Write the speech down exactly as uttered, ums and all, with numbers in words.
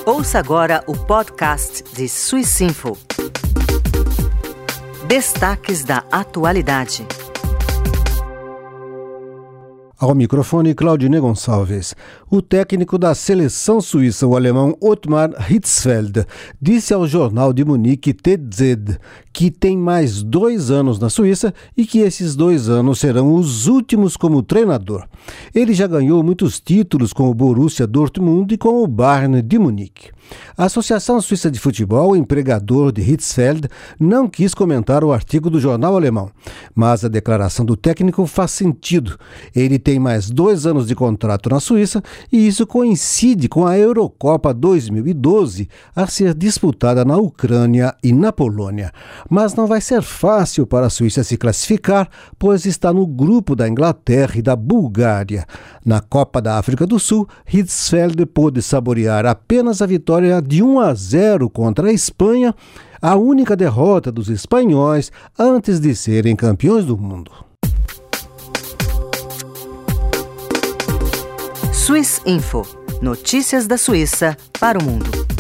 Ouça agora o podcast de Swissinfo. Destaques da atualidade. Ao microfone, Claudine Gonçalves. O técnico da seleção suíça, o alemão Ottmar Hitzfeld, disse ao jornal de Munique T Z que tem mais dois anos na Suíça e que esses dois anos serão os últimos como treinador. Ele já ganhou muitos títulos com o Borussia Dortmund e com o Bayern de Munique. A Associação Suíça de Futebol, empregador de Hitzfeld, não quis comentar o artigo do jornal alemão, mas a declaração do técnico faz sentido. Ele tem mais dois anos de contrato na Suíça e isso coincide com a Eurocopa dois mil e doze a ser disputada na Ucrânia e na Polônia. Mas não vai ser fácil para a Suíça se classificar, pois está no grupo da Inglaterra e da Bulgária. Na Copa da África do Sul, Hitzfeld pôde saborear apenas a vitória de um a zero contra a Espanha, a única derrota dos espanhóis antes de serem campeões do mundo. Swissinfo. Notícias da Suíça para o mundo.